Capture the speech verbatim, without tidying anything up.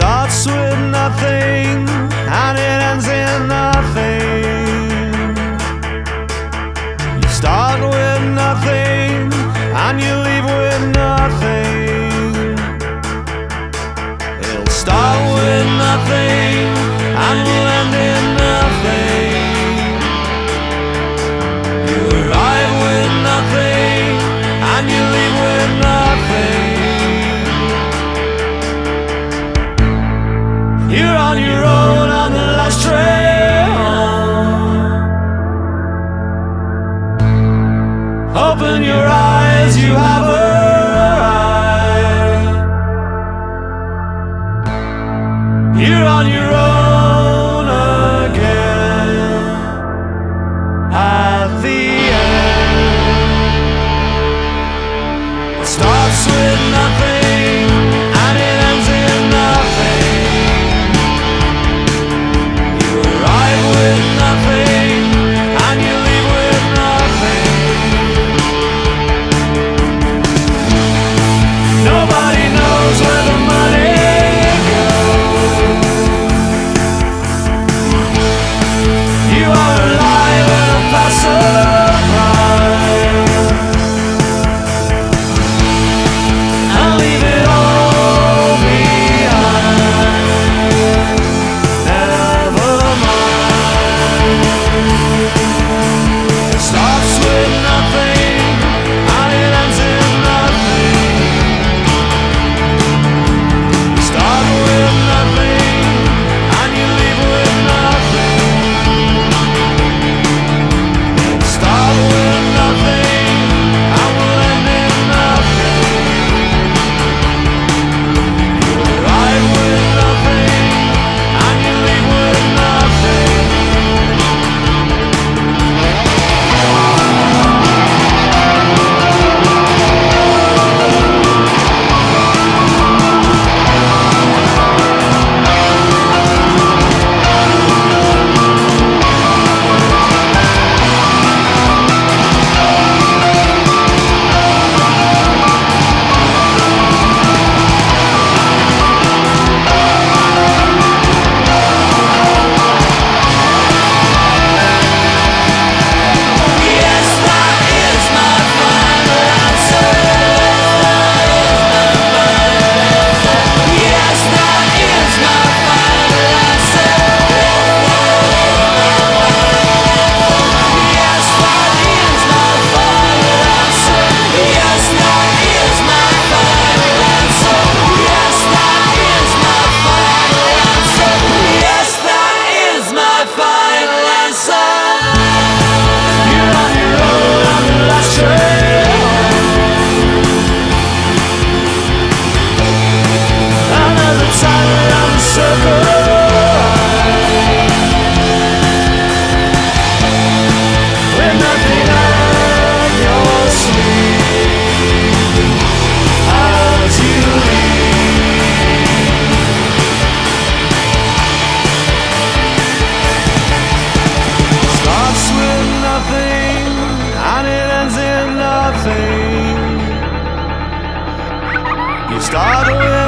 starts with nothing and it ends in nothing. You start with nothing and you leave with nothing. It'll start with nothing and will end in nothing. You arrive with nothing and you leave with nothing. You're on your own on the last trail home. Open your eyes, you have arrived. You're on your own again at the end. It starts with nothing and it ends in nothing. With nothing and you leave with nothing. Nobody knows where the money goes. You are alive and a passerby, and leave it all behind. Never mind. It starts with nothing and it ends in nothing. You start with nothing and you leave with nothing. You start with nothing and will end in nothing. You arrive with nothing and you leave with nothing. You start with